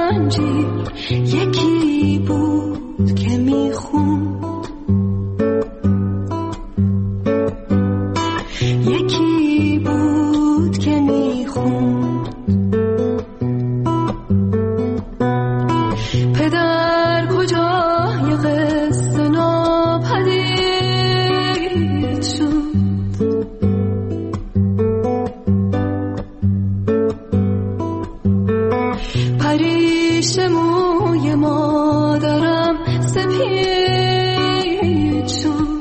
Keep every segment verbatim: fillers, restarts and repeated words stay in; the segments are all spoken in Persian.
زنجیر یکی بود که میخوند، یکی بود که میخوند. پدر کجای قصه ناپدید شد، پریش موی مادرم سپید شد.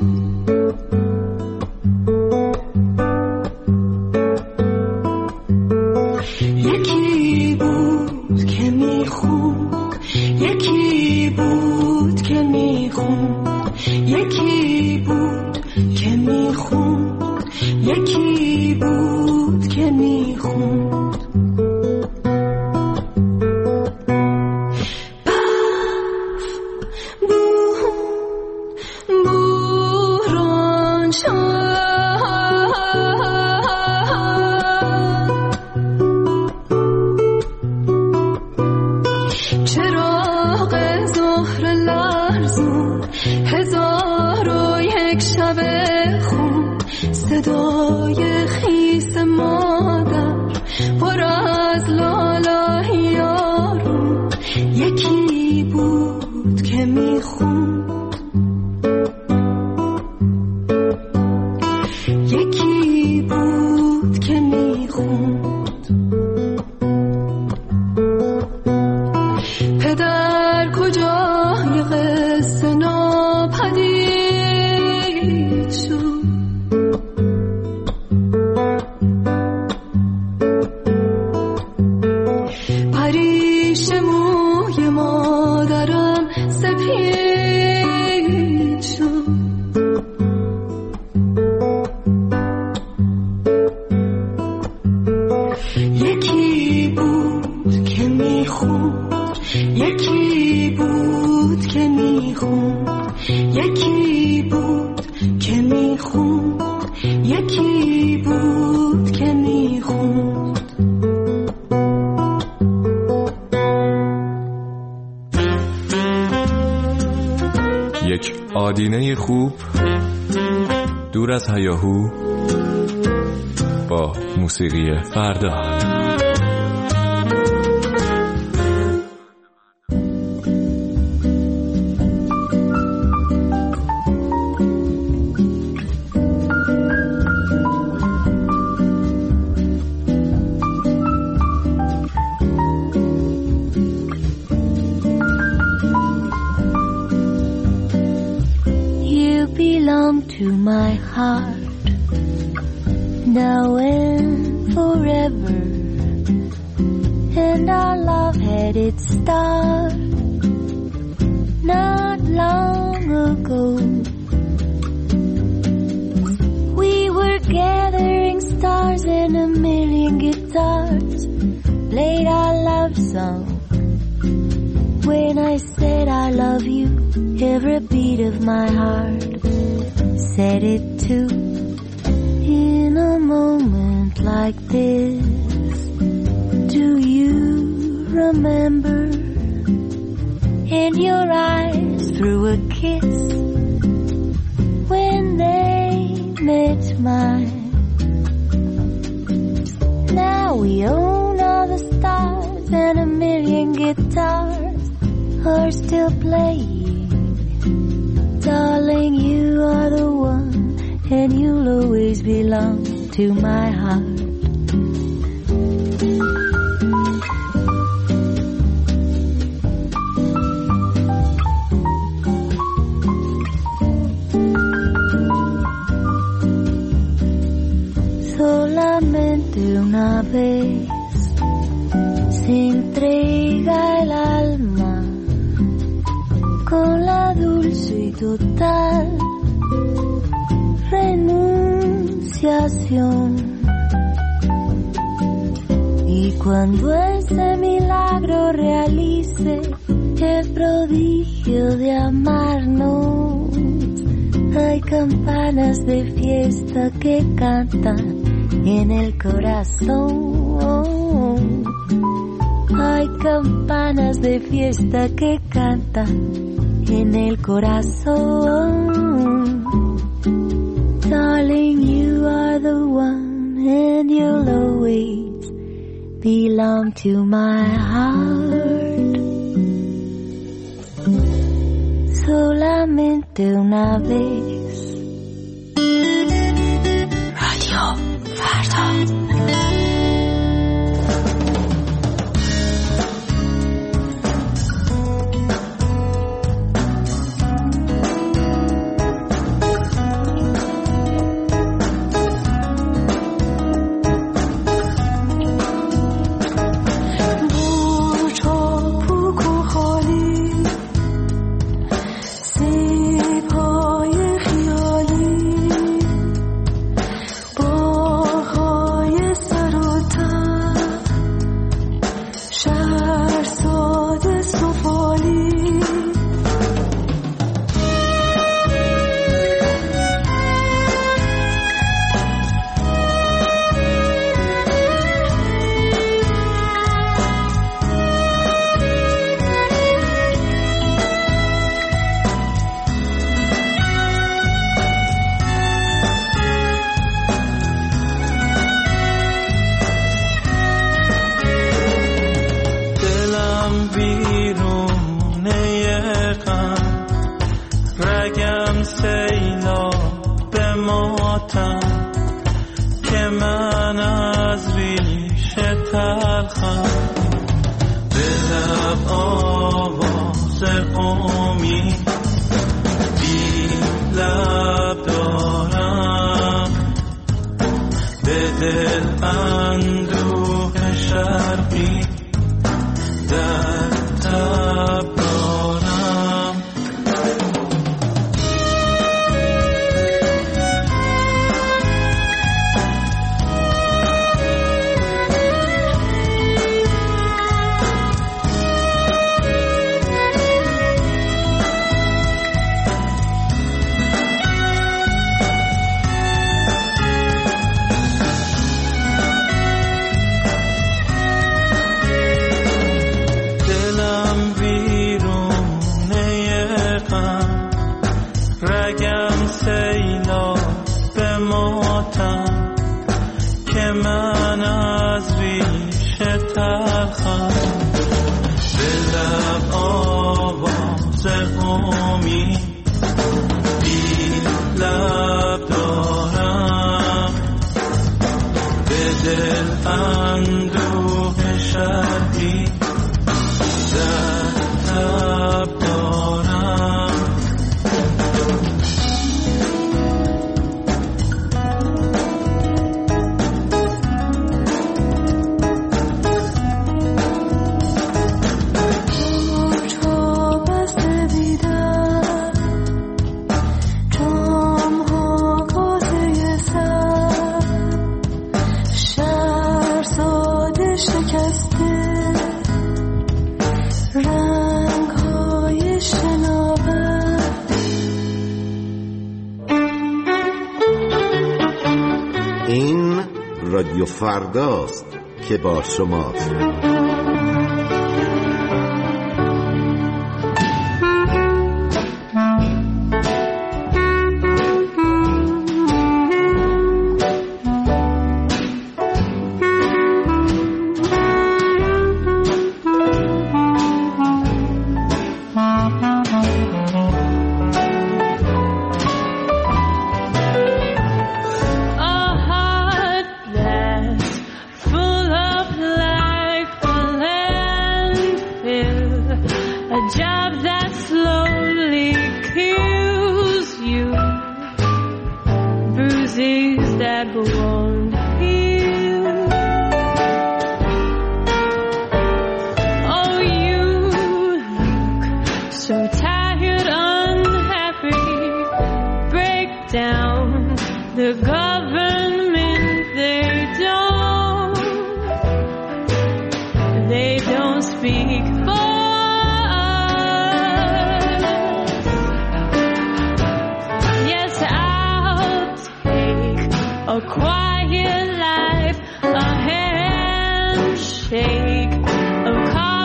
یکی بود که میخوند، یکی بود که میخوند، یکی بود که میخوند، یکی بود که میخوند. صدای خیس مادر پر از لالای یارو، یکی بود که میخوند، یکی بود که میخوند. پدر کجای قصه ناپدید شد، پریش موی مادرم سپید شد. یکی بود که میخوند، یکی بود که میخوند، یکی بود که میخوند، یکی بود که میخوند. یک آدینه خوب دور از هیاهو با موسیقی فردا. To my heart, now and forever, and our love had its start not long ago. We were gathering stars and a million guitars played our love song. When I said I love you, every beat of my heart said it too. In a moment like this, do you remember? In your eyes through a kiss when they met mine. Now we own all the stars and a million guitars are still playing. Darling, you are the one, and you'll always belong to my heart. Solamente una vez se entrega el alma con la dulce y total renunciación. Y cuando ese milagro realice el prodigio de amarnos, hay campanas de fiesta que cantan en el corazón. hay campanas de fiesta que cantan en el corazón. Darling, you are the one, and you'll always belong to my heart. Solamente una vez. Radio Farda. رادیو فرداست که با شماست. A quiet life, a handshake, a call.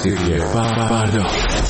موسیقی فردا.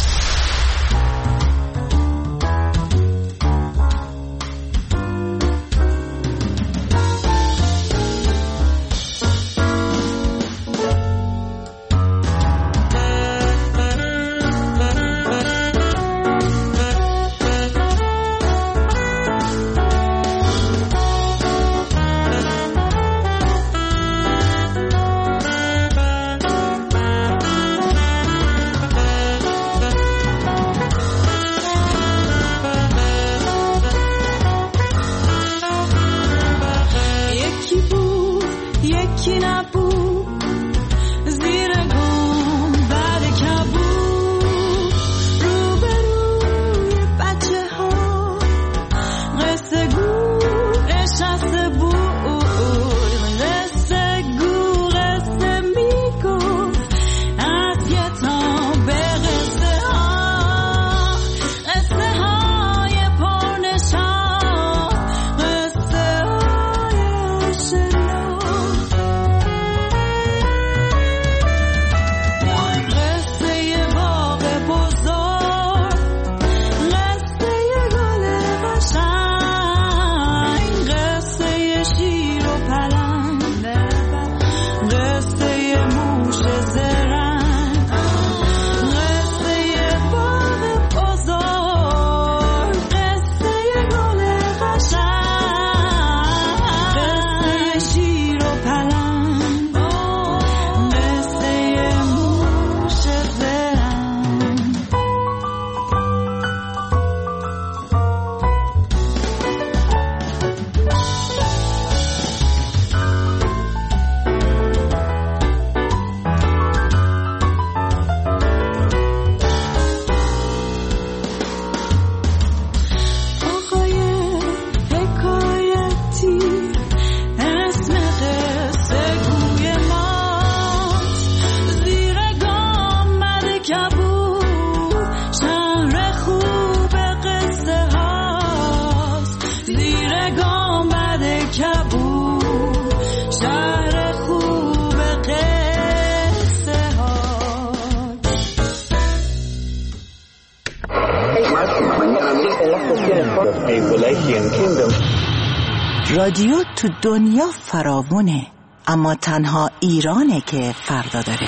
رادیو تو دنیا فراوونه، اما تنها ایرانه که فردا داره.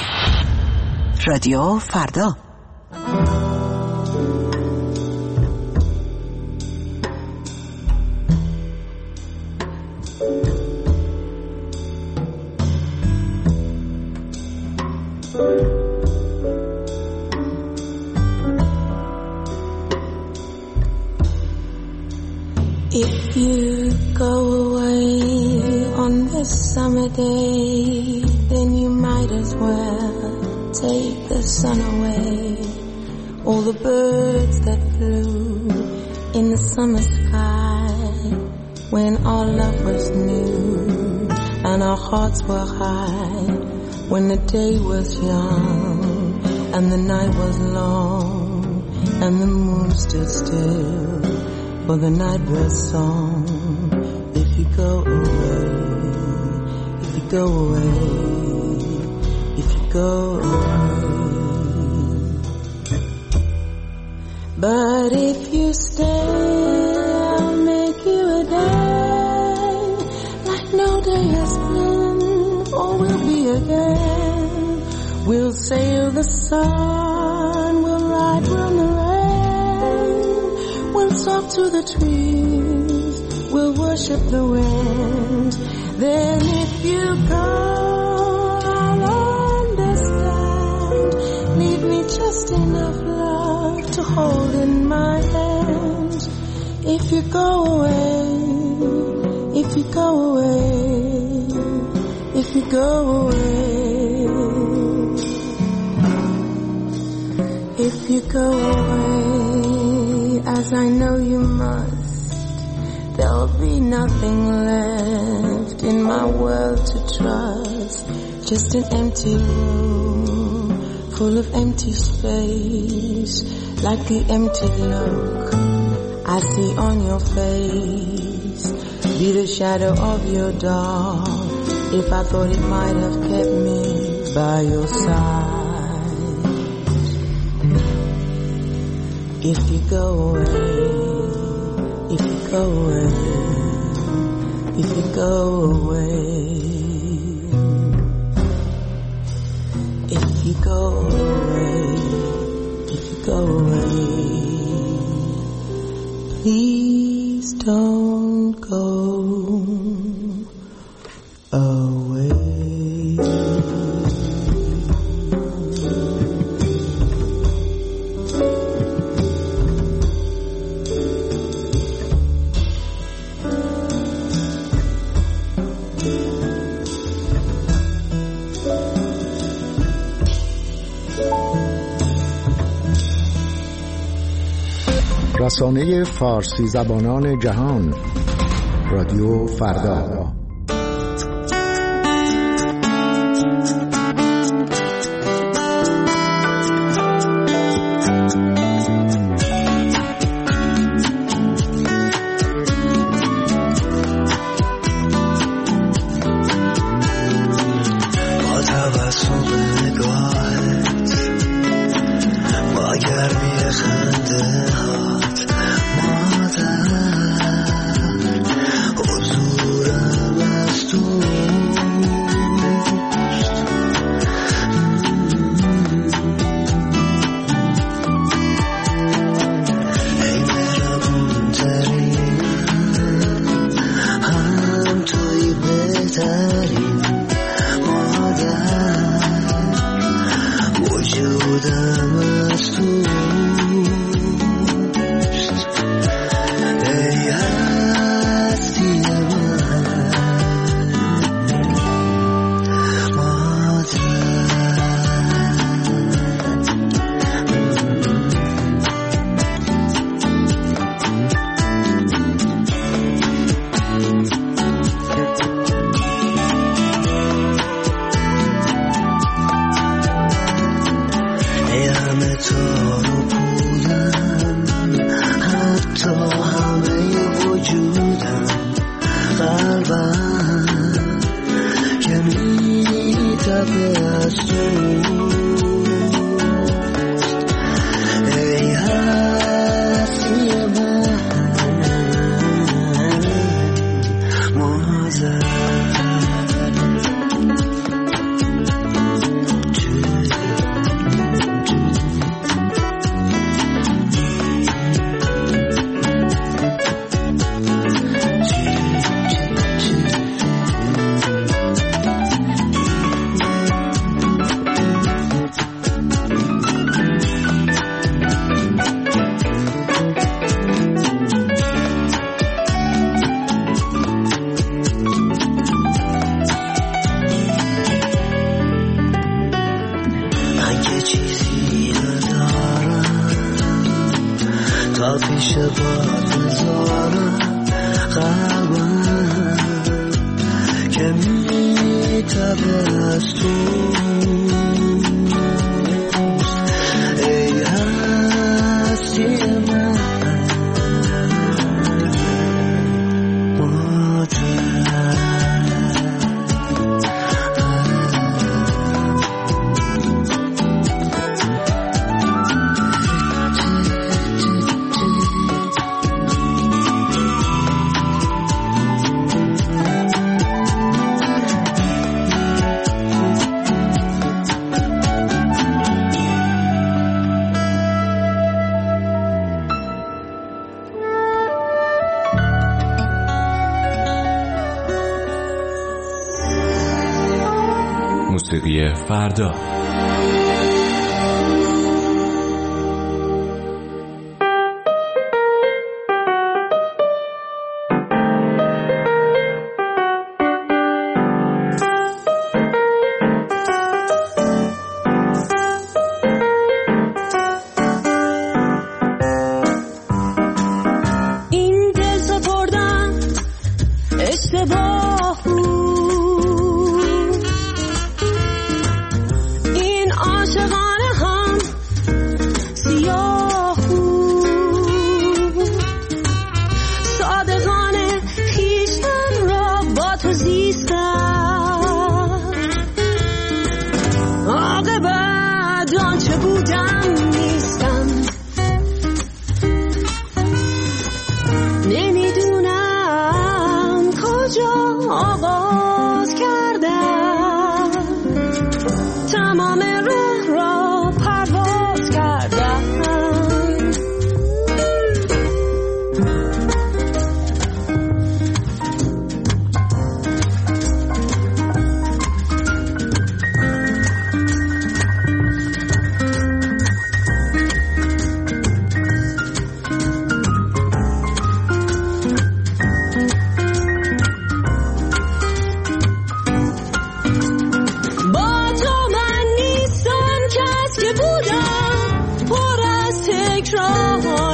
رادیو فردا. If you go away on this summer day, then you might as well take the sun away. All the birds that flew in the summer sky, when our love was new and our hearts were high, when the day was young and the night was long and the moon stood still for the nightbird's song. If you go away, if you go away, if you go away. But if you stay, I'll make you a day like no day has been or will be again. We'll sail the sun, we'll ride round the talk to the trees, we'll worship the wind. Then if you go, I'll understand. Leave me just enough love to hold in my hand. If you go away, if you go away, if you go away, if you go away, as I know you must, there'll be nothing left in my world to trust. Just an empty room full of empty space, like the empty look I see on your face. Be the shadow of your doll, if I thought it might have kept me by your side. If you go away, if you go away, if you go away, if you go away, if you go away, please don't go away. رسانه فارسی زبانان جهان، رادیو فردا. موسیقی فردا. این دل سپردن اشتباه بود، این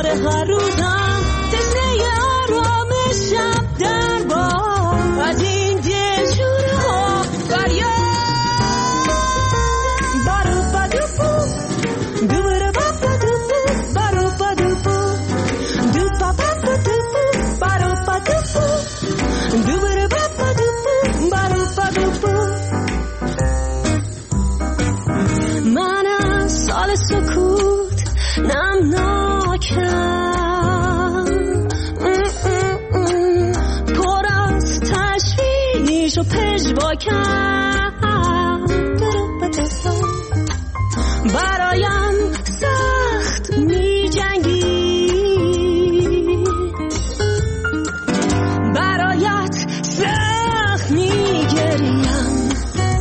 هر روزم تشنه آرامشم در باد از این دلشوره ها فریاد بارو بدوپو دوباره بدوپو بارو بدوپو دوپا بدوپو بارو بدوپو دوباره بدوپو بارو بدوپو من از سال سکوت نمناکم پر از تشویش و پژواکم برایم سخت می جنگی برایت سخت می گریم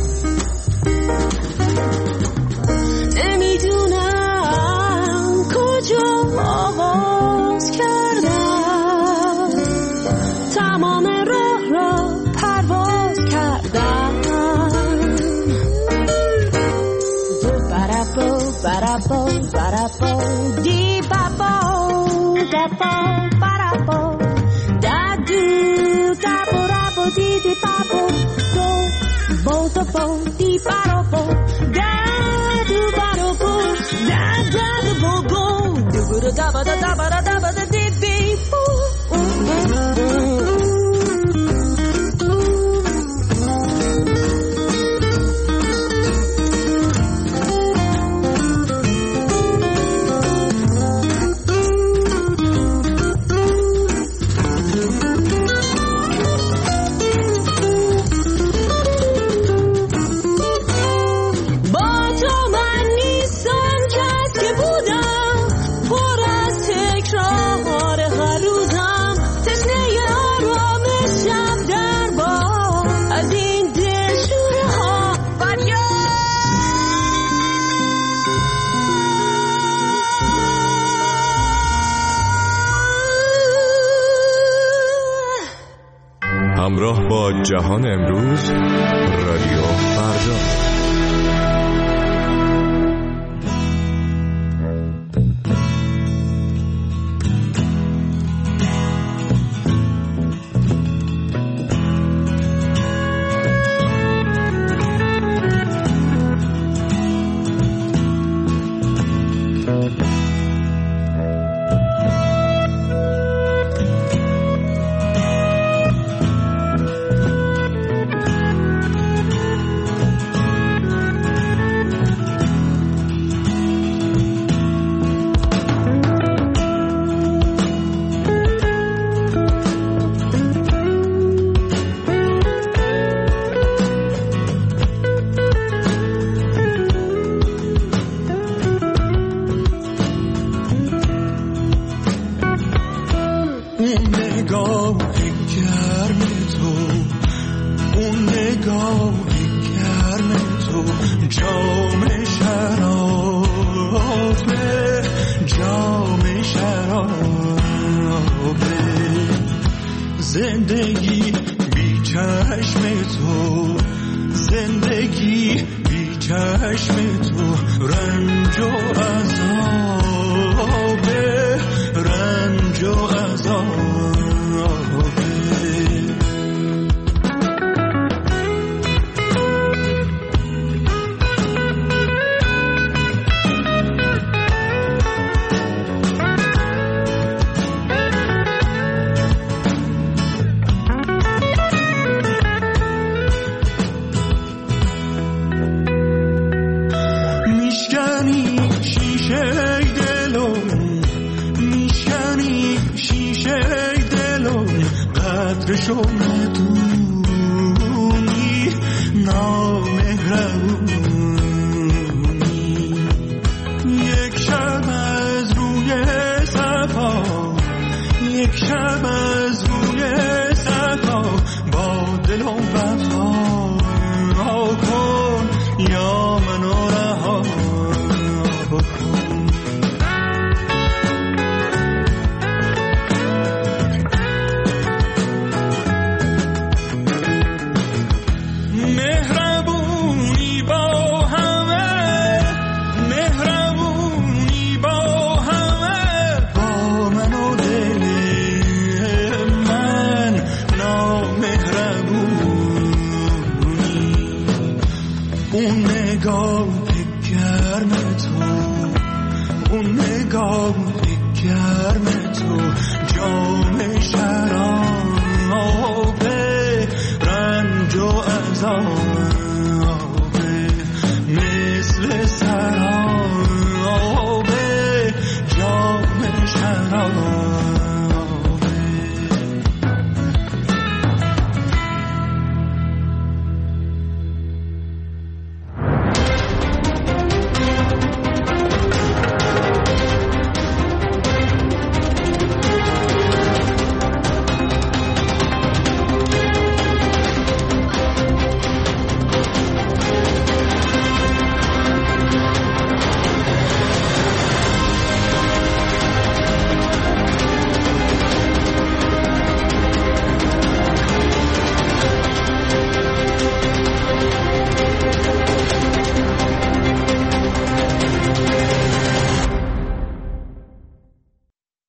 نمیدونم کجا آغاز کردم تمام راه را پرواز کردم Ba-da-bo, ba-da-bo, dee-ba-bo, da-bo, ba-da-bo, da-do, da-bo-da-bo, dee-dee-ba-bo, do, bo-da-bo, dee-ba-da-bo, da-do-ba-da-bo, da-da-da-bo-go, do-ba-da-da-ba-da-da-ba-da-da-ba-da-dee-bee-boo. همراه با جهان امروز رادیو فردا. زندگی بی چشم تو، زندگی بی چشم تو، رنج و عذاب، رنج و عذاب. قدرشو ندونی، نامهربونی. یک شب از روی صفا، یک شب از روی صفا، با دل و وفا کن یا منو رها کن. گرم تو جام شراب رنج و عذاب مثل سراب جام شراب